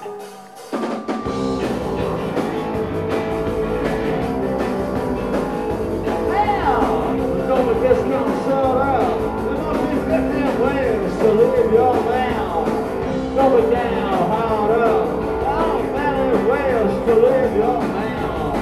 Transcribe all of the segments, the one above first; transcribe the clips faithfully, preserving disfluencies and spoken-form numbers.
Going down, hard up. Oh, many ways to live your man.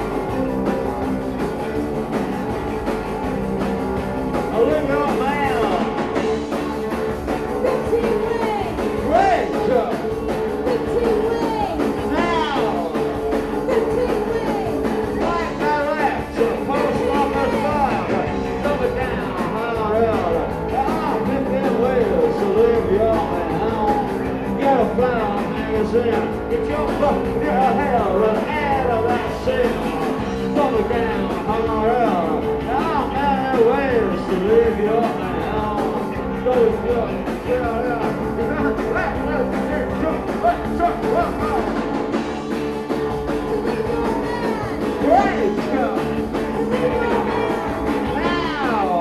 Live your man. fifteen wings. Great job. fifteen wings. Now, fifteen wings. right by left to the post office file. Going down, hard up. Oh, fifteen ways to live your man. Get a flower magazine. Get your butt, your hair, run out of that cell. Going down, hard up. Oh, many ways to live your man. Go with your, yeah, yeah. You're gonna let, let, let, jump, let, jump, let, go. Great job. Now,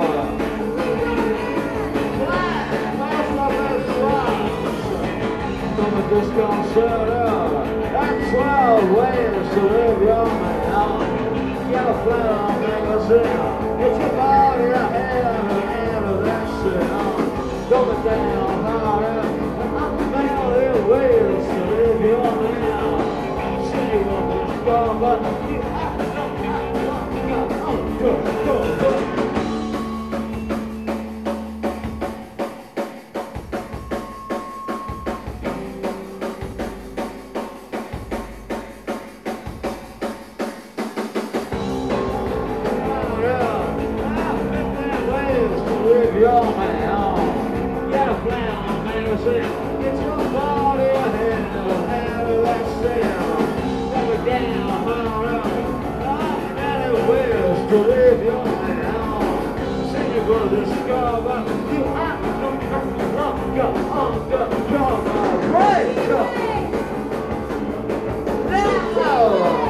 flat, most of us flies. Gonna just gonna shut up. That's twelve ways to live your man. Get a flower magazine. Get your body ahead of the end of that shit on. Going down hard up. I'm many ways to live your man. Say what was gone, but you have to know how to go, go, go. Live your man. Get a flower magazine. Get your body ahead out of that cell. Never down, hard up. Oh, many ways to live your man. Say you're gonna discover you have to come longer, undercover. Great job. Now,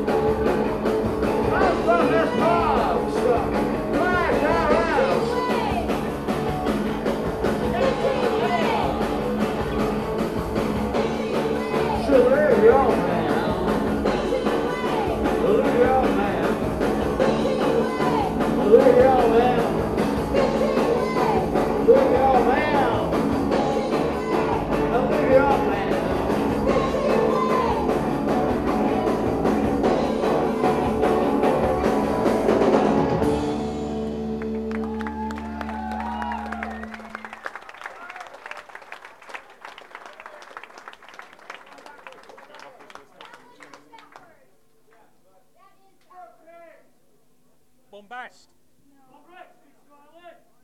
that's from this pub stuff. Right around. Live your man. Live your man. Live your man. Live your man. Live your man. Bombast.